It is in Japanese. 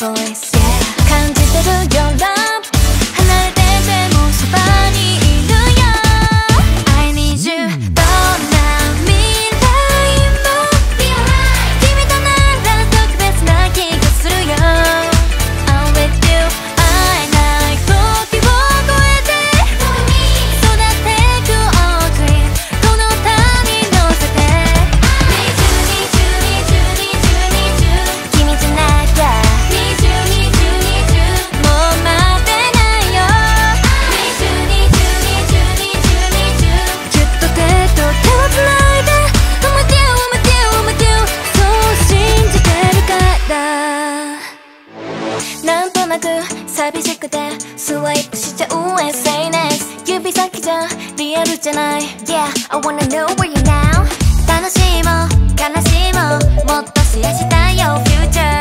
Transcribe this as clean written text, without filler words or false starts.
voice、yeah、感じてる Your love 離れててもそばにいるよ I need you どんな未来も君となら特別な気がするよ I'm with you 会えない時を超えて育ってく All dream この歌に乗せて Need you need you need you need you need you 君じゃなきゃ Need you need you need you もう待てないよ Need you need you need you need you need you ぎゅっと手と手をつないで I'm with you I'm with you I'm with you そう信じてるからなんとなく寂しくてスワイプしちゃう SNS 指先じゃリアルじゃない Yeah I wanna know where you now 楽しいも悲しいももっとシェアしたいよ Future